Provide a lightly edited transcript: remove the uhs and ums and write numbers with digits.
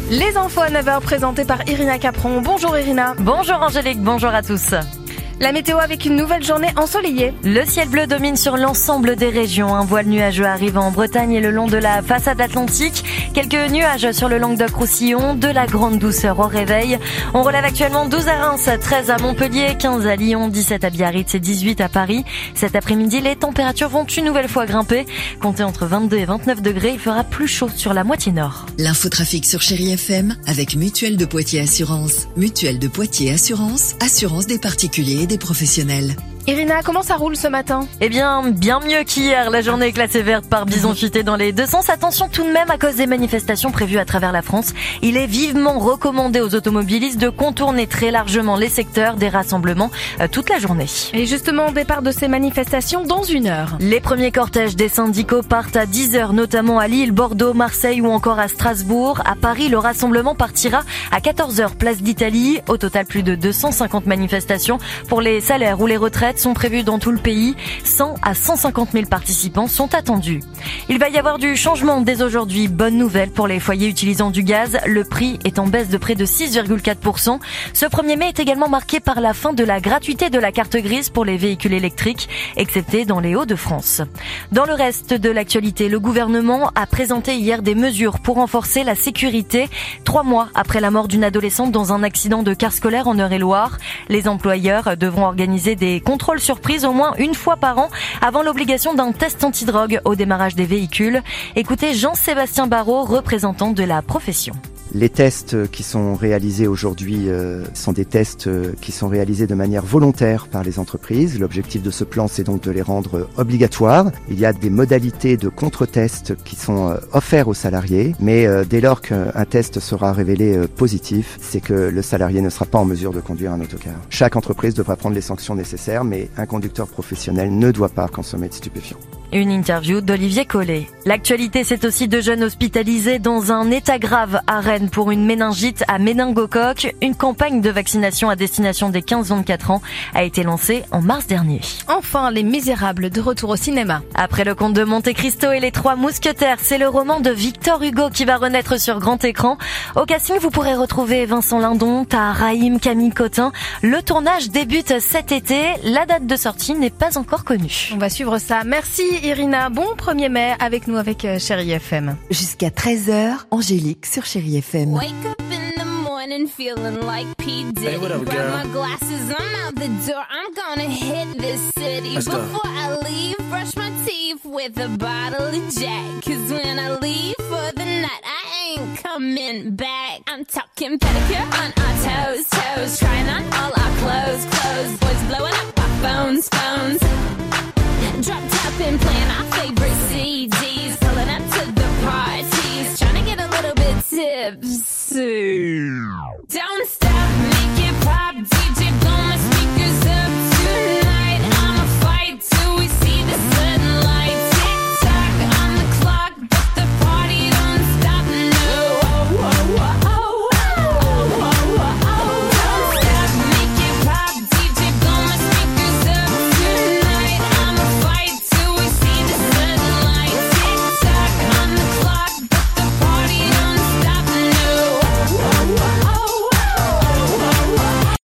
Les infos à 9h présentées par Irina Capron. Bonjour Irina. Bonjour Angélique, bonjour à tous. La météo avec une nouvelle journée ensoleillée. Le ciel bleu domine sur l'ensemble des régions. Un voile nuageux arrive en Bretagne et le long de la façade atlantique. Quelques nuages sur le Languedoc-Roussillon. De la grande douceur au réveil. On relève actuellement 12 à Reims, 13 à Montpellier, 15 à Lyon, 17 à Biarritz et 18 à Paris. Cet après-midi, les températures vont une nouvelle fois grimper. Comptez entre 22 et 29 degrés. Il fera plus chaud sur la moitié nord. L'infotrafic sur Chérie FM avec Mutuelle de Poitiers Assurance. Mutuelle de Poitiers Assurance. Assurance des particuliers et des professionnels. Irina, comment ça roule ce matin ? Eh bien, bien mieux qu'hier. La journée est classée verte par Bison Futé dans les deux sens. Attention tout de même à cause des manifestations prévues à travers la France. Il est vivement recommandé aux automobilistes de contourner très largement les secteurs des rassemblements toute la journée. Et justement, départ de ces manifestations dans 1 heure. Les premiers cortèges des syndicaux partent à 10h, notamment à Lille, Bordeaux, Marseille ou encore à Strasbourg. À Paris, le rassemblement partira à 14h, place d'Italie. Au total, plus de 250 manifestations pour les salaires ou les retraites sont prévues dans tout le pays. 100 à 150 000 participants sont attendus. Il va y avoir du changement dès aujourd'hui. Bonne nouvelle pour les foyers utilisant du gaz. Le prix est en baisse de près de 6,4%. Ce 1er mai est également marqué par la fin de la gratuité de la carte grise pour les véhicules électriques, excepté dans les Hauts-de-France. Dans le reste de l'actualité, le gouvernement a présenté hier des mesures pour renforcer la sécurité. 3 mois après la mort d'une adolescente dans un accident de car scolaire en Eure-et-Loire, les employeurs devront organiser des contrôles surprise au moins une fois par an avant l'obligation d'un test antidrogue au démarrage des véhicules. Écoutez Jean-Sébastien Barrault, représentant de la profession. Les tests qui sont réalisés aujourd'hui sont des tests qui sont réalisés de manière volontaire par les entreprises. L'objectif de ce plan, c'est donc de les rendre obligatoires. Il y a des modalités de contre-tests qui sont offerts aux salariés, mais dès lors qu'un test sera révélé positif, c'est que le salarié ne sera pas en mesure de conduire un autocar. Chaque entreprise devra prendre les sanctions nécessaires, mais un conducteur professionnel ne doit pas consommer de stupéfiants. Une interview d'Olivier Collet. L'actualité, c'est aussi 2 jeunes hospitalisés dans un état grave à Rennes pour une méningite à méningocoque. Une campagne de vaccination à destination des 15-24 ans a été lancée en mars dernier. Enfin, Les Misérables de retour au cinéma. Après Le Comte de Monte Cristo et Les Trois Mousquetaires, c'est le roman de Victor Hugo qui va renaître sur grand écran. Au casting, vous pourrez retrouver Vincent Lindon, Tahar Rahim, Camille Cotin. Le tournage débute cet été. La date de sortie n'est pas encore connue. On va suivre ça. Merci Irina. Bon 1er mai avec nous avec Chérie FM. Jusqu'à 13h, Angélique sur Chérie FM. Wake up in the morning feeling like P. Diddy. Hey, what up, Grab girl? my glasses, I'm out the door. I'm gonna hit this city. Let's go. Before I leave, brush my teeth with a bottle of Jack. 'Cause when I leave for the night, I ain't coming back. I'm talking pedicure on our toes, toes. Trying on all our clothes, clothes. Boys blowing up our phones, phones. Drop top and playing our favorite CDs. Pulling up to the parties. Trying to get a little bit tipsy.